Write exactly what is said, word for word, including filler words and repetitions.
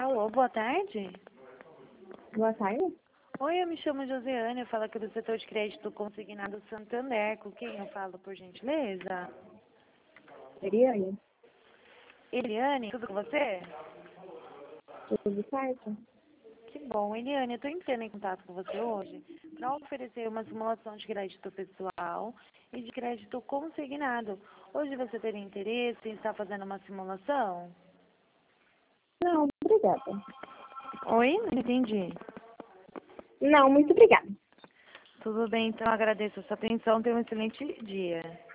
Alô, boa tarde. Boa tarde. Oi, eu me chamo Josiane, eu falo aqui do setor de crédito consignado Santander. Com quem eu falo, por gentileza? Eliane, Eliane, tudo com você? tudo certo? Que bom. Eliane, eu estou entrando em contato com você hoje para oferecer uma simulação de crédito pessoal e de crédito consignado. Hoje você teria interesse em estar fazendo uma simulação? Não, obrigada. Oi, não entendi. Não, muito obrigada. Tudo bem, então agradeço a sua atenção. Tenha um excelente dia.